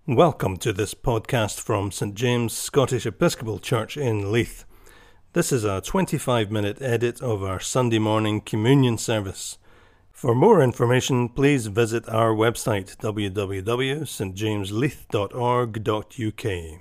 Welcome to this podcast from St James Scottish Episcopal Church in Leith. This is a 25-minute edit of our Sunday morning communion service. For more information, please visit our website www.stjamesleith.org.uk.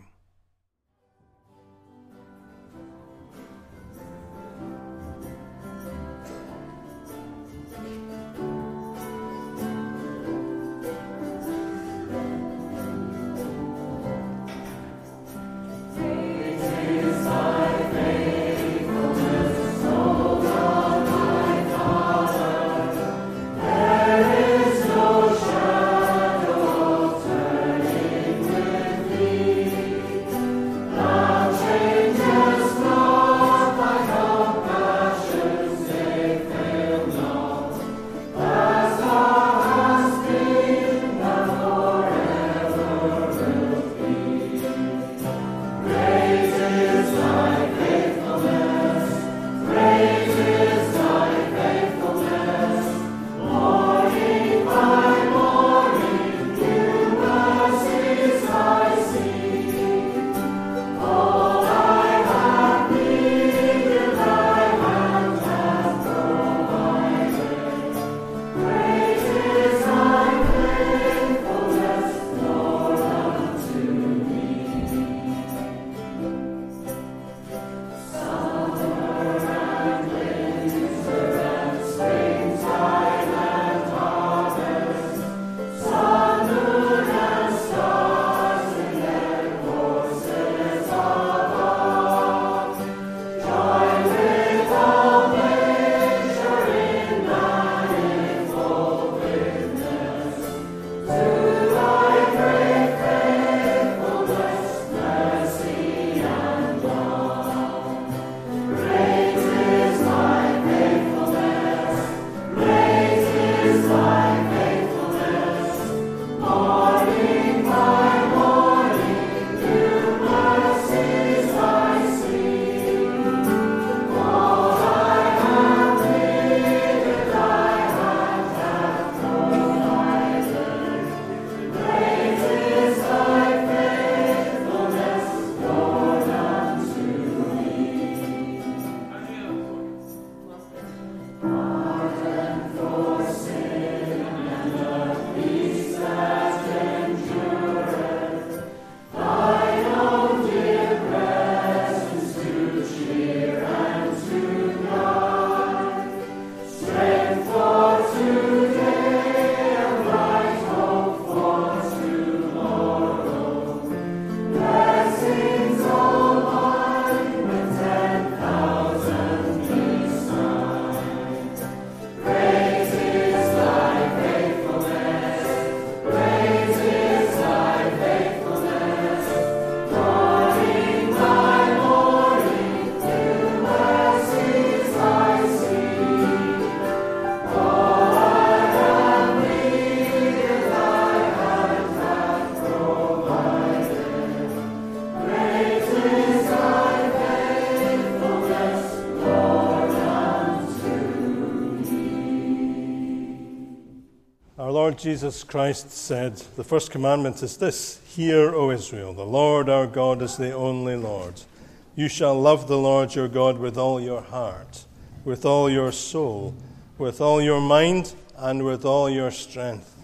Lord Jesus Christ said, the first commandment is this: Hear, O Israel, the Lord our God is the only Lord. You shall love the Lord your God with all your heart, with all your soul, with all your mind, and with all your strength.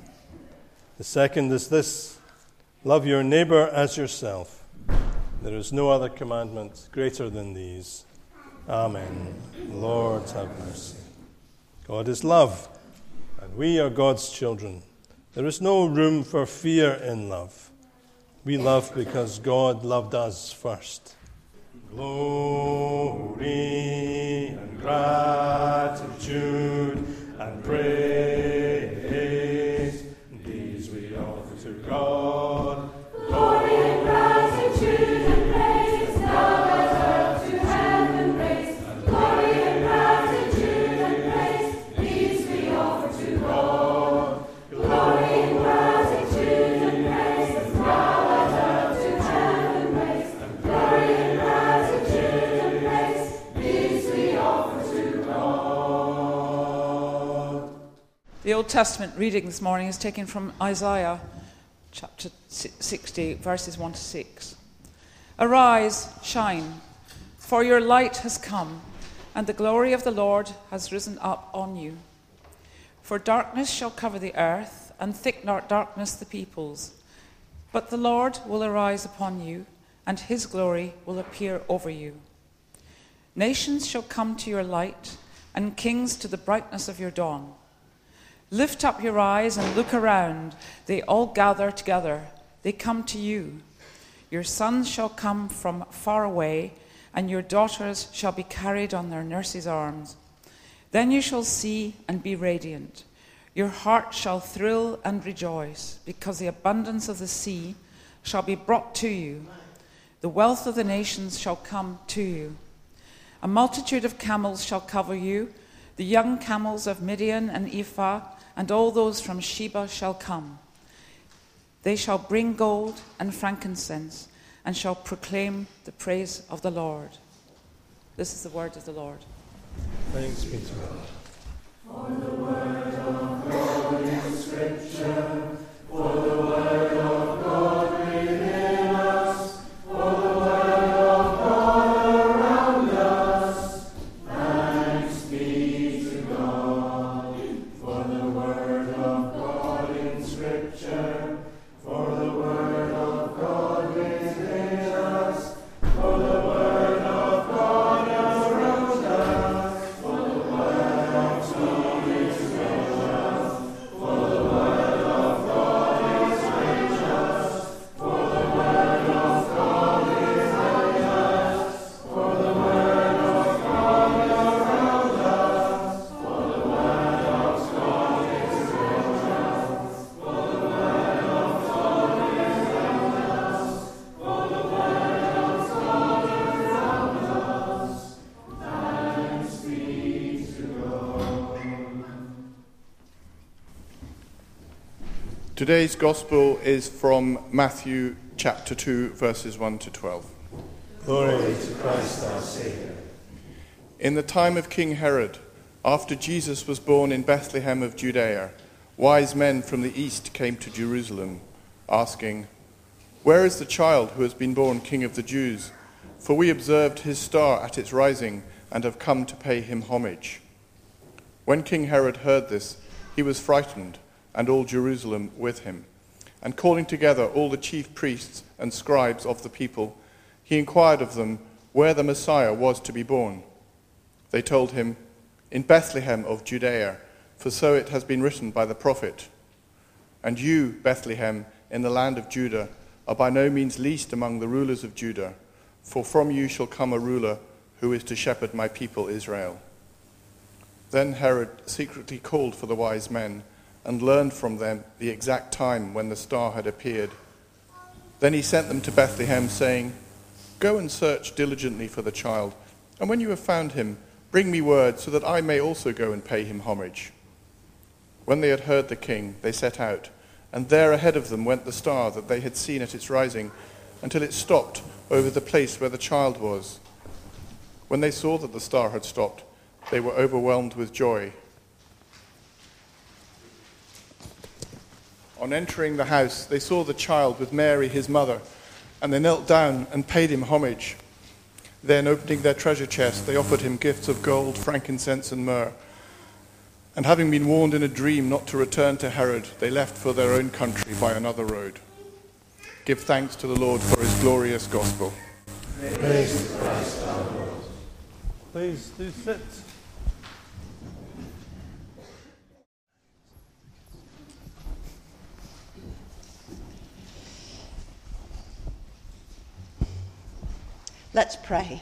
The second is this: love your neighbor as yourself. There is no other commandment greater than these. Amen. Lord, have mercy. God is love, and we are God's children. There is no room for fear in love. We love because God loved us first. Glory and gratitude and praise, these we offer to God. Glory and gratitude and praise, now as up to heaven raise. Glory and gratitude and praise, these we offer to God. Glory and gratitude and praise, now as up to heaven raise. Glory and gratitude and praise, these we offer to God. The Old Testament reading this morning is taken from Isaiah chapter 60, verses 1 to 6. Arise, shine, for your light has come, and the glory of the Lord has risen up on you. For darkness shall cover the earth, and thick darkness the peoples. But the Lord will arise upon you, and his glory will appear over you. Nations shall come to your light, and kings to the brightness of your dawn. Lift up your eyes and look around. They all gather together. They come to you. Your sons shall come from far away, and your daughters shall be carried on their nurses' arms. Then you shall see and be radiant. Your heart shall thrill and rejoice, because the abundance of the sea shall be brought to you. The wealth of the nations shall come to you. A multitude of camels shall cover you. The young camels of Midian and Ephah, and all those from Sheba shall come. They shall bring gold and frankincense, and shall proclaim the praise of the Lord. This is the word of the Lord. Thanks be to God. For the word of God in Scripture, for the word of God within us, for the word of God around us. Thanks be to God. For the word of God in Scripture, for the word of God within us, for the word of God around us, for the word of God is gracious, for the word of God is righteous, for the word of God is righteous, for the word of God around us, for the word of God is gracious, for the word of God is righteous, for the word of God around us. Thanks be to God. Today's Gospel is from Matthew chapter 2, verses 1 to 12. Glory to Christ our Saviour. In the time of King Herod, after Jesus was born in Bethlehem of Judea, wise men from the east came to Jerusalem, asking, "Where is the child who has been born King of the Jews? For we observed his star at its rising and have come to pay him homage." When King Herod heard this, he was frightened, and all Jerusalem with him. And calling together all the chief priests and scribes of the people, he inquired of them where the Messiah was to be born. They told him, "In Bethlehem of Judea, for so it has been written by the prophet. And you, Bethlehem, in the land of Judah, are by no means least among the rulers of Judah, for from you shall come a ruler who is to shepherd my people Israel." Then Herod secretly called for the wise men and learned from them the exact time when the star had appeared. Then he sent them to Bethlehem, saying, "Go and search diligently for the child, and when you have found him, bring me word so that I may also go and pay him homage." When they had heard the king, they set out, and there ahead of them went the star that they had seen at its rising, until it stopped over the place where the child was. When they saw that the star had stopped, they were overwhelmed with joy. On entering the house, they saw the child with Mary, his mother, and they knelt down and paid him homage. Then, opening their treasure chest, they offered him gifts of gold, frankincense, and myrrh. And having been warned in a dream not to return to Herod, they left for their own country by another road. Give thanks to the Lord for his glorious gospel. Praise to Christ our Lord. Please do sit. Let's pray.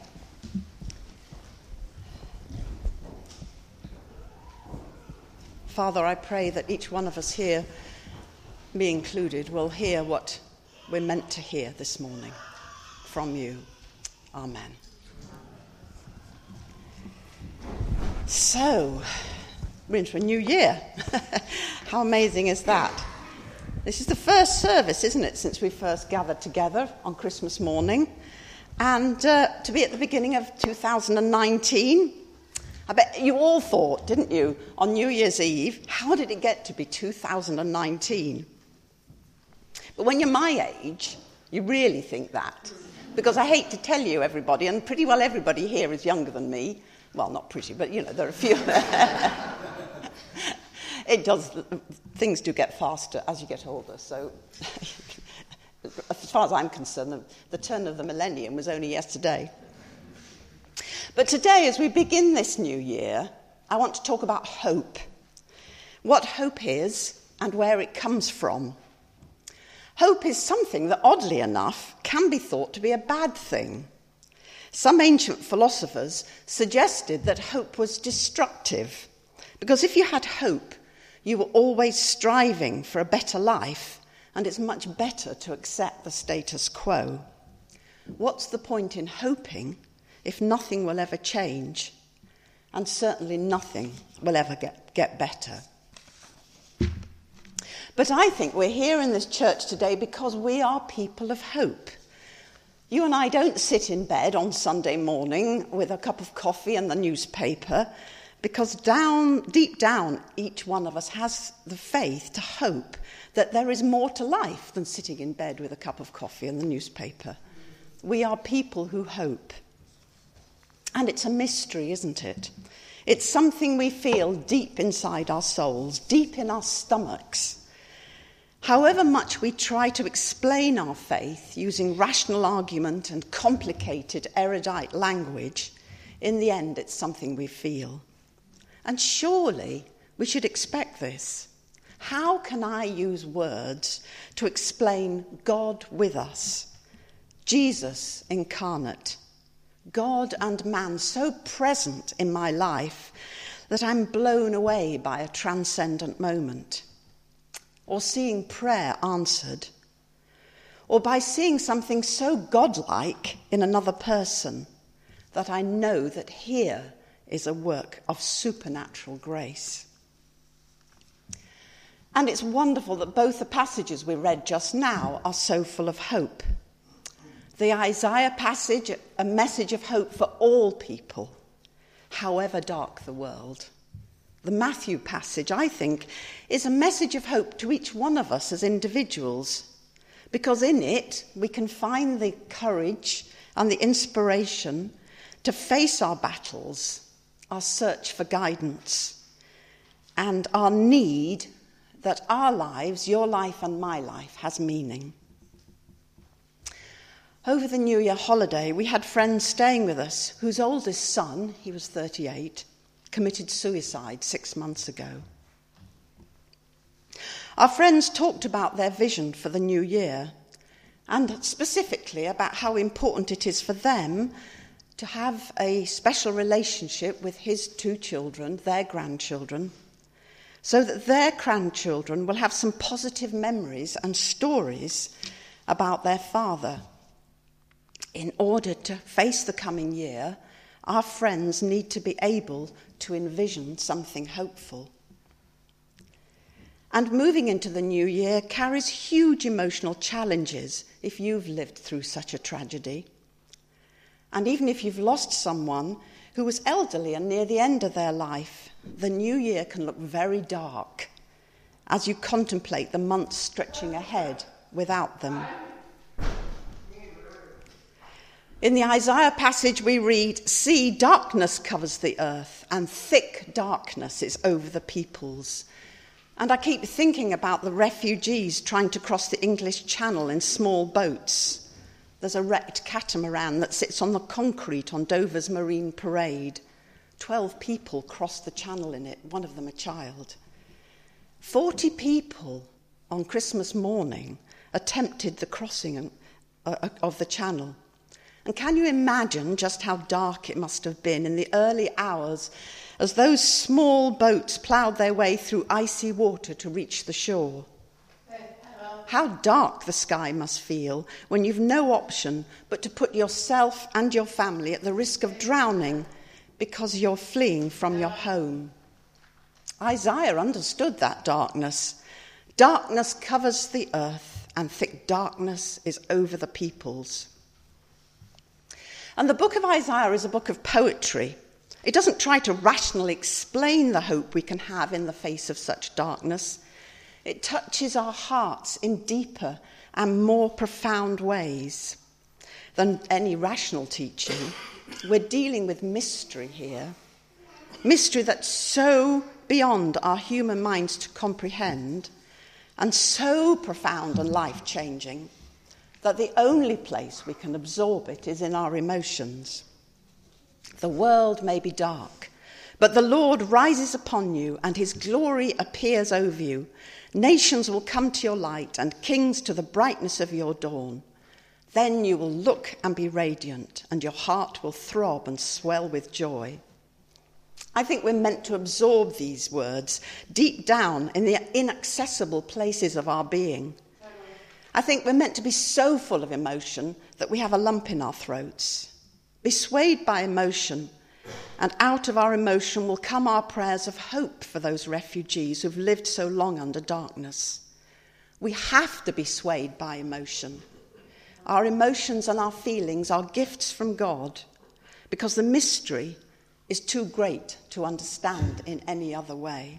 Father, I pray that each one of us here, me included, will hear what we're meant to hear this morning from you. Amen. So, we're into a new year. How amazing is that? This is the first service, isn't it, since we first gathered together on Christmas morning. And to be at the beginning of 2019, I bet you all thought, didn't you, on New Year's Eve, how did it get to be 2019? But when you're my age, you really think that. Because I hate to tell you, everybody, and pretty well everybody here is younger than me. Well, not pretty, but, there are a few. Things do get faster as you get older. So as far as I'm concerned, the turn of the millennium was only yesterday. But today, as we begin this new year, I want to talk about hope. What hope is and where it comes from. Hope is something that, oddly enough, can be thought to be a bad thing. Some ancient philosophers suggested that hope was destructive, because if you had hope, you were always striving for a better life, and it's much better to accept the status quo. What's the point in hoping if nothing will ever change, and certainly nothing will ever get better? But I think we're here in this church today because we are people of hope. You and I don't sit in bed on Sunday morning with a cup of coffee and the newspaper, because deep down, each one of us has the faith to hope that there is more to life than sitting in bed with a cup of coffee and the newspaper. We are people who hope. And it's a mystery, isn't it? It's something we feel deep inside our souls, deep in our stomachs. However much we try to explain our faith using rational argument and complicated erudite language, in the end it's something we feel. And surely we should expect this. How can I use words to explain God with us, Jesus incarnate, God and man so present in my life that I'm blown away by a transcendent moment? Or seeing prayer answered, or by seeing something so godlike in another person that I know that here is a work of supernatural grace. And it's wonderful that both the passages we read just now are so full of hope. The Isaiah passage, a message of hope for all people, however dark the world. The Matthew passage, I think, is a message of hope to each one of us as individuals, because in it we can find the courage and the inspiration to face our battles, our search for guidance, and our need that our lives, your life and my life, has meaning. Over the New Year holiday, we had friends staying with us whose oldest son, he was 38, committed suicide 6 months ago. Our friends talked about their vision for the new year, and specifically about how important it is for them to have a special relationship with his 2 children, their grandchildren, so that their grandchildren will have some positive memories and stories about their father. In order to face the coming year, our friends need to be able to envision something hopeful. And moving into the new year carries huge emotional challenges if you've lived through such a tragedy. And even if you've lost someone who was elderly and near the end of their life, the new year can look very dark as you contemplate the months stretching ahead without them. In the Isaiah passage we read, "See, darkness covers the earth, and thick darkness is over the peoples." And I keep thinking about the refugees trying to cross the English Channel in small boats. There's a wrecked catamaran that sits on the concrete on Dover's Marine Parade. 12 people crossed the channel in it, one of them a child. 40 people on Christmas morning attempted the crossing of the channel. And can you imagine just how dark it must have been in the early hours as those small boats ploughed their way through icy water to reach the shore? How dark the sky must feel when you've no option but to put yourself and your family at the risk of drowning because you're fleeing from your home. Isaiah understood that darkness. Darkness covers the earth, and thick darkness is over the peoples. And the book of Isaiah is a book of poetry. It doesn't try to rationally explain the hope we can have in the face of such darkness. It touches our hearts in deeper and more profound ways than any rational teaching. We're dealing with mystery here, mystery that's so beyond our human minds to comprehend and so profound and life-changing that the only place we can absorb it is in our emotions. The world may be dark, but the Lord rises upon you and his glory appears over you. Nations will come to your light and kings to the brightness of your dawn. Then you will look and be radiant, and your heart will throb and swell with joy. I think we're meant to absorb these words deep down in the inaccessible places of our being. I think we're meant to be so full of emotion that we have a lump in our throats. Be swayed by emotion, and out of our emotion will come our prayers of hope for those refugees who've lived so long under darkness. We have to be swayed by emotion. Our emotions and our feelings are gifts from God because the mystery is too great to understand in any other way.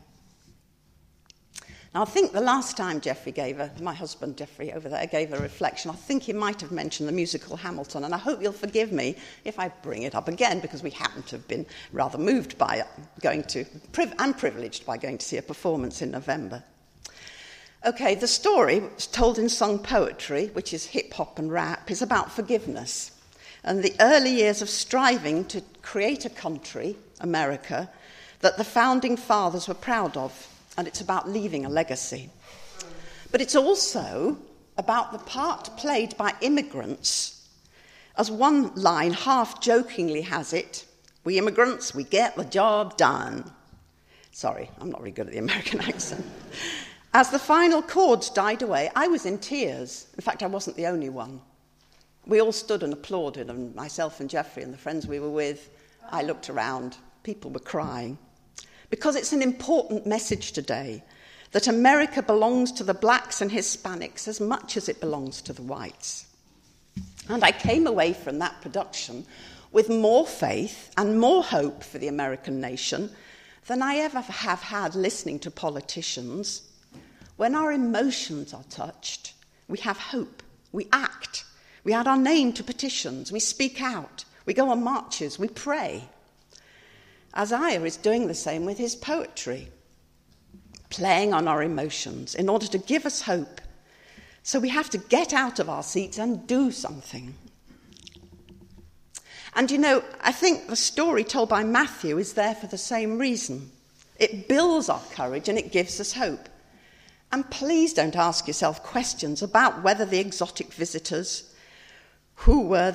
Now, I think the last time my husband Jeffrey over there gave a reflection, I think he might have mentioned the musical Hamilton, and I hope you'll forgive me if I bring it up again because we happen to have been rather moved by it, I'm privileged by going to see a performance in November. Okay, the story, told in song poetry, which is hip-hop and rap, is about forgiveness and the early years of striving to create a country, America, that the founding fathers were proud of, and it's about leaving a legacy. But it's also about the part played by immigrants. As one line half-jokingly has it, we immigrants, we get the job done. Sorry, I'm not very good at the American accent. As the final chords died away, I was in tears. In fact, I wasn't the only one. We all stood and applauded, and myself and Jeffrey and the friends we were with, I looked around. People were crying. Because it's an important message today that America belongs to the blacks and Hispanics as much as it belongs to the whites. And I came away from that production with more faith and more hope for the American nation than I ever have had listening to politicians. When our emotions are touched, we have hope, we act, we add our name to petitions, we speak out, we go on marches, we pray. Isaiah is doing the same with his poetry, playing on our emotions in order to give us hope. So we have to get out of our seats and do something. And I think the story told by Matthew is there for the same reason. It builds our courage and it gives us hope. And please don't ask yourself questions about whether the exotic visitors who were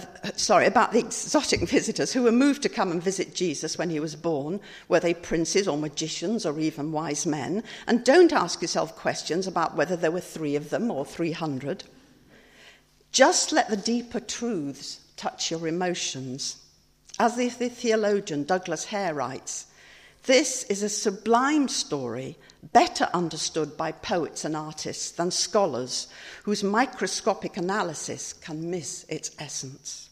moved to come and visit Jesus when he was born, were they princes or magicians or even wise men? And don't ask yourself questions about whether there were 3 of them or 300. Just let the deeper truths touch your emotions. As the theologian Douglas Hare writes, this is a sublime story, better understood by poets and artists than scholars whose microscopic analysis can miss its essence.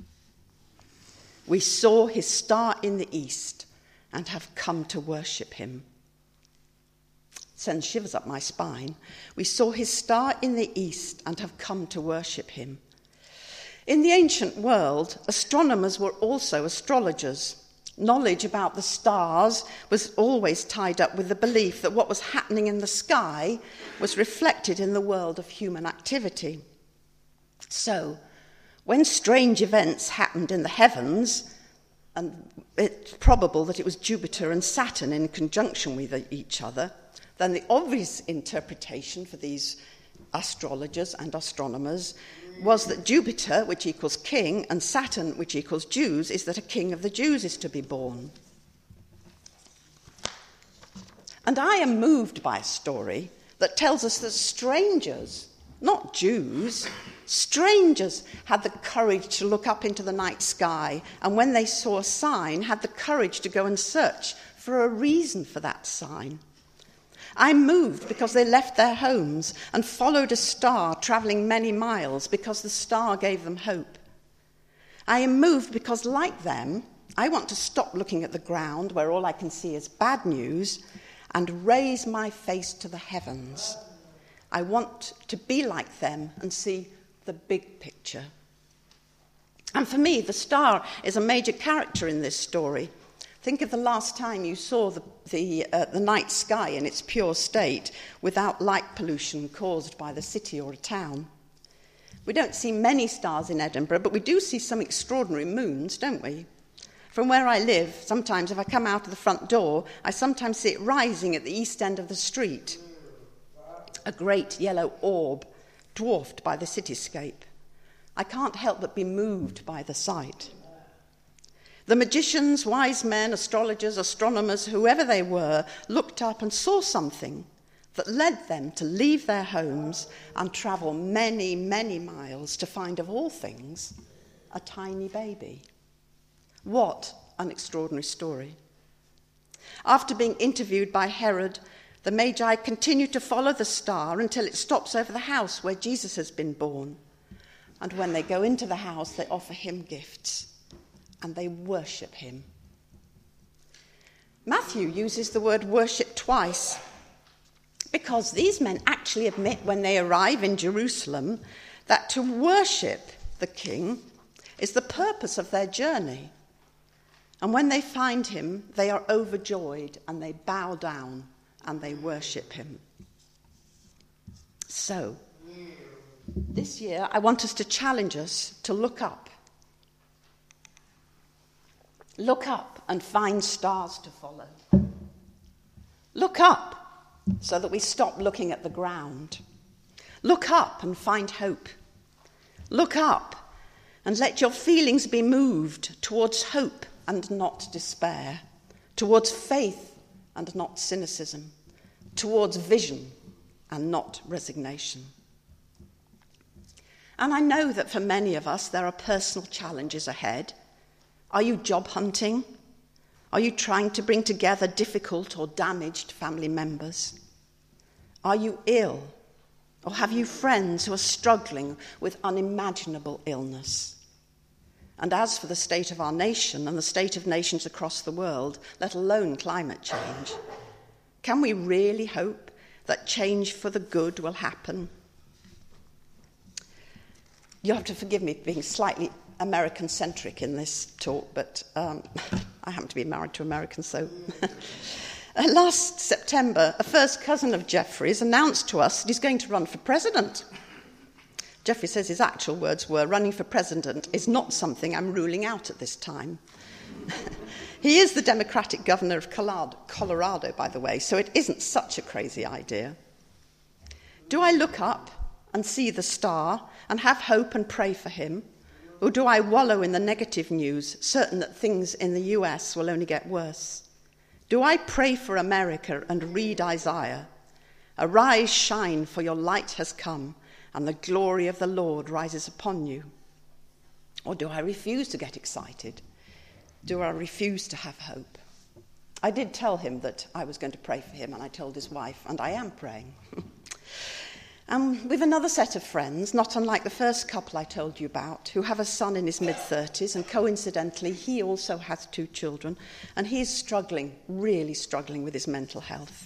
We saw his star in the east and have come to worship him. Sends shivers up my spine. We saw his star in the east and have come to worship him. In the ancient world, astronomers were also astrologers. Knowledge about the stars was always tied up with the belief that what was happening in the sky was reflected in the world of human activity. So, when strange events happened in the heavens, and it's probable that it was Jupiter and Saturn in conjunction with each other, then the obvious interpretation for these astrologers and astronomers was that Jupiter, which equals king, and Saturn, which equals Jews, is that a king of the Jews is to be born. And I am moved by a story that tells us that strangers, not Jews, strangers had the courage to look up into the night sky, and when they saw a sign, had the courage to go and search for a reason for that sign. I'm moved because they left their homes and followed a star travelling many miles because the star gave them hope. I am moved because, like them, I want to stop looking at the ground where all I can see is bad news and raise my face to the heavens. I want to be like them and see the big picture. And for me, the star is a major character in this story. Think of the last time you saw the night sky in its pure state without light pollution caused by the city or a town. We don't see many stars in Edinburgh, but we do see some extraordinary moons, don't we? From where I live, sometimes if I come out of the front door, I sometimes see it rising at the east end of the street. A great yellow orb, dwarfed by the cityscape. I can't help but be moved by the sight. The magicians, wise men, astrologers, astronomers, whoever they were, looked up and saw something that led them to leave their homes and travel many, many miles to find, of all things, a tiny baby. What an extraordinary story. After being interviewed by Herod, the Magi continue to follow the star until it stops over the house where Jesus has been born. And when they go into the house, they offer him gifts and they worship him. Matthew uses the word worship twice because these men actually admit when they arrive in Jerusalem that to worship the king is the purpose of their journey. And when they find him, they are overjoyed and they bow down and they worship him. So, this year, I want us to challenge us to look up. Look up and find stars to follow. Look up so that we stop looking at the ground. Look up and find hope. Look up and let your feelings be moved towards hope and not despair, towards faith and not cynicism, towards vision and not resignation. And I know that for many of us, there are personal challenges ahead. Are you job hunting? Are you trying to bring together difficult or damaged family members? Are you ill? Or have you friends who are struggling with unimaginable illness? And as for the state of our nation and the state of nations across the world, let alone climate change, can we really hope that change for the good will happen? You'll have to forgive me being slightly American-centric in this talk, but I happen to be married to Americans, so... Last September, a first cousin of Geoffrey's announced to us that he's going to run for president. Geoffrey says his actual words were, running for president is not something I'm ruling out at this time. He is the Democratic governor of Colorado, by the way, so it isn't such a crazy idea. Do I look up and see the star and have hope and pray for him? Or do I wallow in the negative news, certain that things in the US will only get worse? Do I pray for America and read Isaiah? Arise, shine, for your light has come, and the glory of the Lord rises upon you. Or do I refuse to get excited? Do I refuse to have hope? I did tell him that I was going to pray for him, and I told his wife, and I am praying. We've another set of friends, not unlike the first couple I told you about, who have a son in his mid-30s, and coincidentally, he also has 2 children, and he's struggling, really struggling with his mental health.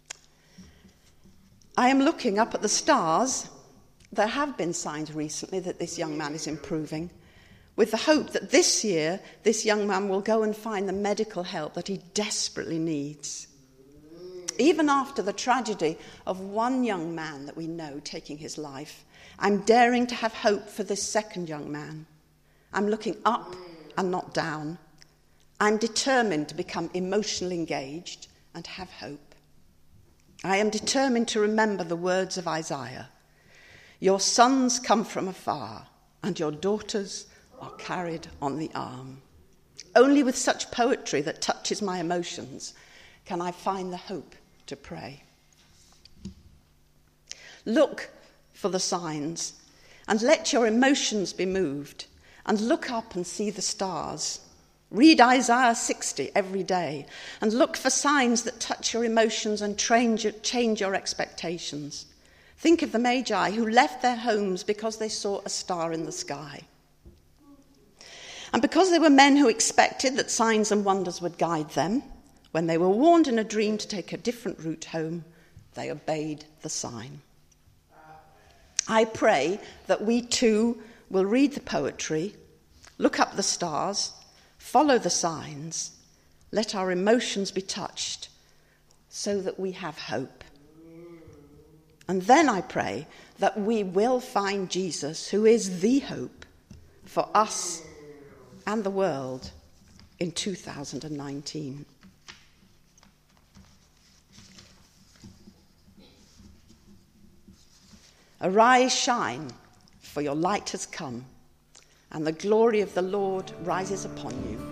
I am looking up at the stars. There have been signs recently that this young man is improving, with the hope that this year, this young man will go and find the medical help that he desperately needs. Even after the tragedy of one young man that we know taking his life, I'm daring to have hope for this second young man. I'm looking up and not down. I'm determined to become emotionally engaged and have hope. I am determined to remember the words of Isaiah. Your sons come from afar, and your daughters are carried on the arm. Only with such poetry that touches my emotions can I find the hope to pray. Look for the signs, and let your emotions be moved, and look up and see the stars. Read Isaiah 60 every day, and look for signs that touch your emotions and change your expectations. Think of the Magi who left their homes because they saw a star in the sky. And because they were men who expected that signs and wonders would guide them, when they were warned in a dream to take a different route home, they obeyed the sign. I pray that we too will read the poetry, look up the stars, follow the signs, let our emotions be touched so that we have hope. And then I pray that we will find Jesus, who is the hope for us and the world in 2019. Arise, shine, for your light has come, and the glory of the Lord rises upon you.